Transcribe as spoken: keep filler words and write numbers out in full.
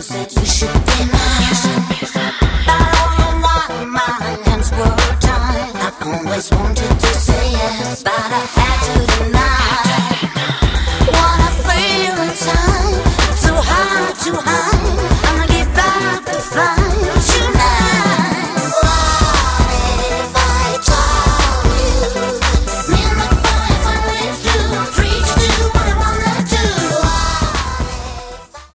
said you should be mine. I don't know why my hands were tied. I always wanted to say yes, but I had to deny.